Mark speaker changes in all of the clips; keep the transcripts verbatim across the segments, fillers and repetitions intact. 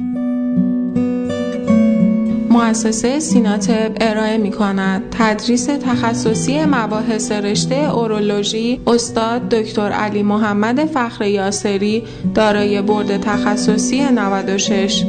Speaker 1: مؤسسه سیناطب ارائه می‌کند تدریس تخصصی مباحث رشته اورولوژی استاد دکتر علی محمد فخر یاسری دارای برد تخصصی نود و شش.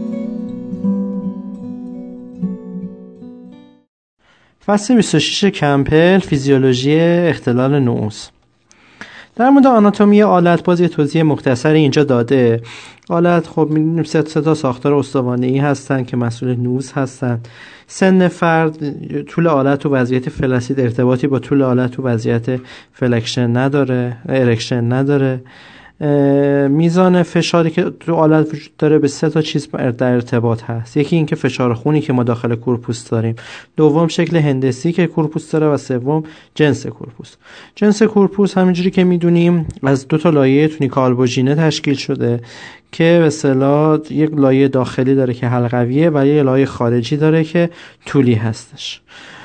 Speaker 2: فصل بیست و شش کمپل فیزیولوژی اختلال نوز. در مورد آناتومی آلت باز یه توضیح مختصری اینجا داده. آلت خب می‌دونیم سه تا ساختار استوانه‌ای هستن که مسئول نوز هستن. سن فرد، طول آلت و وضعیت فلاسید ارتباطی با طول آلت و وضعیت فلکشن نداره، ارکشن نداره. میزان فشاری که تو آلت وجود داره به سه تا چیز در ارتباط هست. یکی این که فشار خونی که ما داخل کورپوس داریم، دوم شکل هندسی که کورپوس داره و سوم جنس کورپوس. جنس کورپوس همینجوری که میدونیم از دو تا لایه تونیکا آلبوژینه تشکیل شده که به اصطلاح یک لایه داخلی داره که حلقویه و یک لایه خارجی داره که طولی هستش.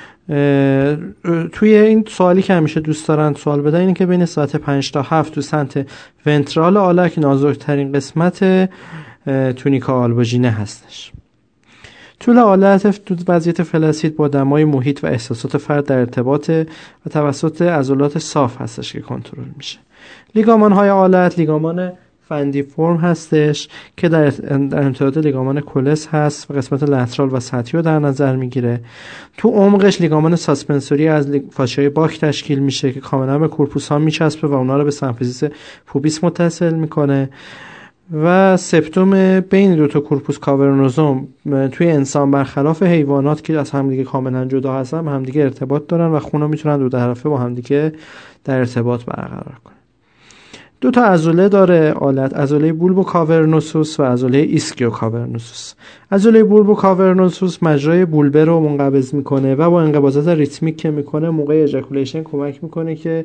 Speaker 2: توی این سوالی که همیشه دوست دارن سوال بدن اینه که بین ساعت پنج تا هفت تو سمت ونترال آلت که نازکترین قسمت تونیکا آلبوژینه هستش. طول آلت تو وضعیت فلاسید با دمای محیط و احساسات فرد در ارتباط و توسط عضلات صاف هستش که کنترل میشه. لیگامان های آلت لیگامان فندی فرم هستش که در امتداد لیگامان کولس هست و قسمت لترال و سطحی رو در نظر میگیره. تو عمقش لیگامان ساسپنسوری از فاشیای باک تشکیل میشه که کاملا به کورپوس ها میچسبه و اونا رو به سمفیزیس پوبیس متصل میکنه. و سپتوم بین دو تا کورپوس کاورنوزوم توی انسان برخلاف حیوانات که از همدیگه کاملا جدا هستن همدیگه ارتباط دارن و خون رو میتونن دو طرفه با همدیگه در ارتباط برقرار کنن. دو تا عضله داره آلت، عضله بولبو کاورنوسوس و عضله ایسکیو کاورنوسوس. عضله بولبو کاورنوسوس مجرای بولبه رو منقبض میکنه و با انقباضات ریتمیک که میکنه موقع اجاکولیشن کمک میکنه که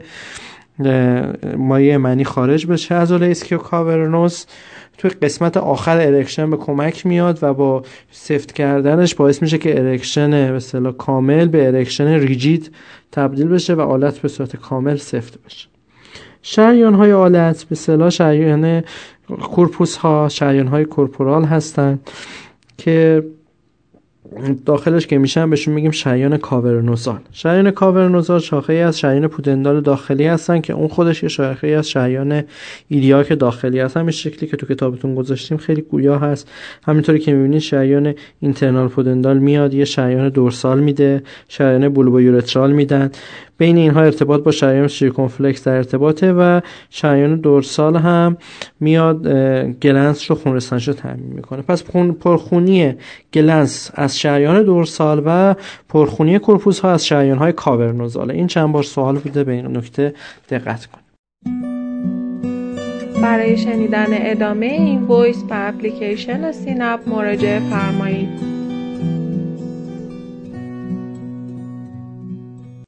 Speaker 2: مایع منی خارج بشه. عضله ایسکیو کاورنوس توی قسمت آخر ارکشن به کمک میاد و با سفت کردنش باعث میشه که ارکشن به اصطلاح کامل به ارکشن ریجید تبدیل بشه و آلت به صورت کامل سفت بشه. شریان های آلت به اصطلاح شریان کورپوس ها شریان های کورپورال هستن که داخلش که میشن بهشون میگیم شریان کاورنوزال. شریان کاورنوزال شاخه‌ای از شریان پودندال داخلی هستن که اون خودش یه شاخه‌ای از شریان ایلیاک داخلی هست. همین شکلی که تو کتابتون گذاشتیم خیلی گویا هست. همینطوری که میبینید شریان اینترنال پودندال میاد یه شریان دورسال میده، شریان بولبویورترال میدن. بین اینها ارتباط با شریان سیرکمفلکس در ارتباطه و شریان دورسال هم میاد گلنس رو خونرسانش رو تامین میکنه. پس پرخونی گلنس از شریان دورسال و پرخونی کورپوس ها از شریان های کاورنوزال. این چند بار سوال بوده، به این نکته دقت کنید.
Speaker 1: برای شنیدن ادامه این وایس به اپلیکیشن سینپ مراجعه فرمایید.